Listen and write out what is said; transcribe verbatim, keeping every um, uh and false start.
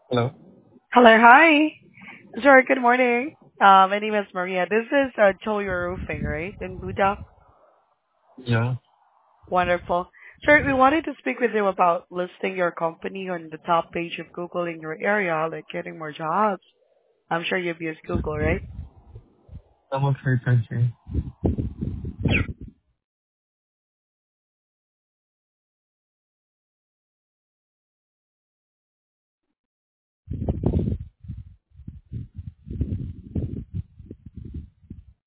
Hello. Hello, hi. Sorry, good morning. Uh, my name is Maria. This is uh, Toyo Roofing, right? In Buda. Yeah, Wonderful. Sir, we wanted to speak with you about listing your company on the top page of Google in your area, like getting more jobs. I'm sure you've used Google, right? I'm okay, thank you.